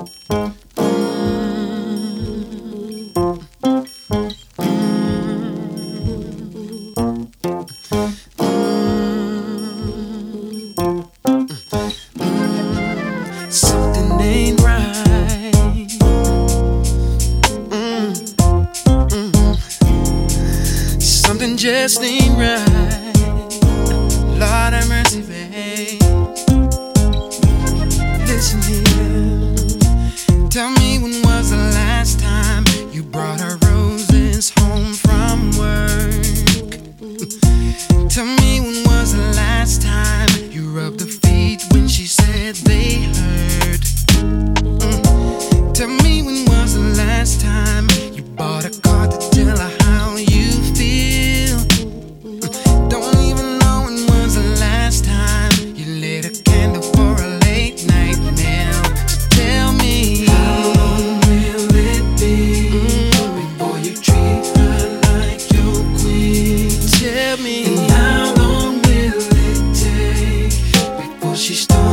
Something ain't right. Something just ain't right. Lord have mercy, babe. Listen here. Tell me, when was the last time you brought her roses home from work? Tell me, when was the last time you rubbed her feet when she said they hurt? Tell me, when was the last time you bought a card to tell her how you feel? Don't even know when was the last time you lit a candle for a late night meal. So tell me, how long will it be before you treat her like your queen? Tell me, and how long will it take before she starts